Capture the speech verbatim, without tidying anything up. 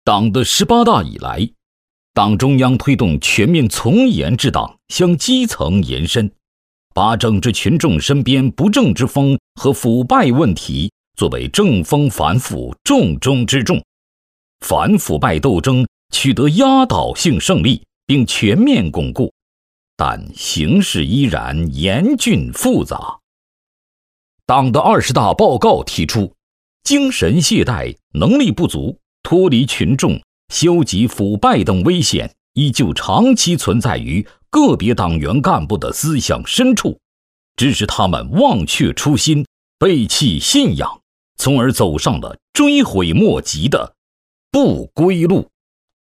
党的十八大以来，党中央推动全面从严治党向基层延伸，把政治群众身边不正之风和腐败问题作为正风反腐重中之重，反腐败斗争取得压倒性胜利并全面巩固，但形势依然严峻复杂。党的二十大报告提出，精神懈怠、能力不足、脱离群众、消极腐败等危险依旧长期存在于个别党员干部的思想深处，致使他们忘却初心，背弃信仰，从而走上了追悔莫及的不归路。